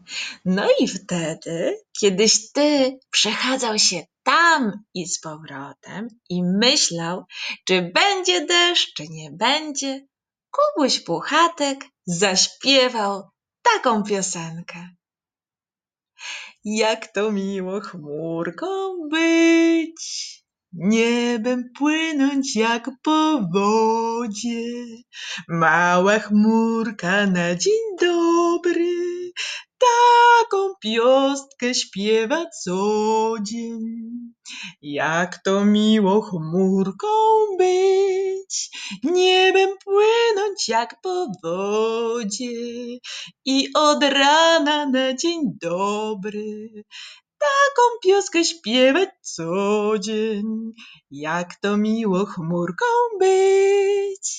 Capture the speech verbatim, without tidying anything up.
No i wtedy, kiedyś ty przechadzał się tam i z powrotem i myślał, czy będzie deszcz, czy nie będzie, Kubuś Puchatek zaśpiewał taką piosenkę. Jak to miło chmurką być, niebem płynąć jak po wodzie. Mała chmurka na dzień dobry, taką piosnkę śpiewa co dzień. Jak to miło chmurką być, niebem płynąć jak po wodzie i od rana na dzień dobry taką pioskę śpiewać co dzień. Jak to miło chmurką być.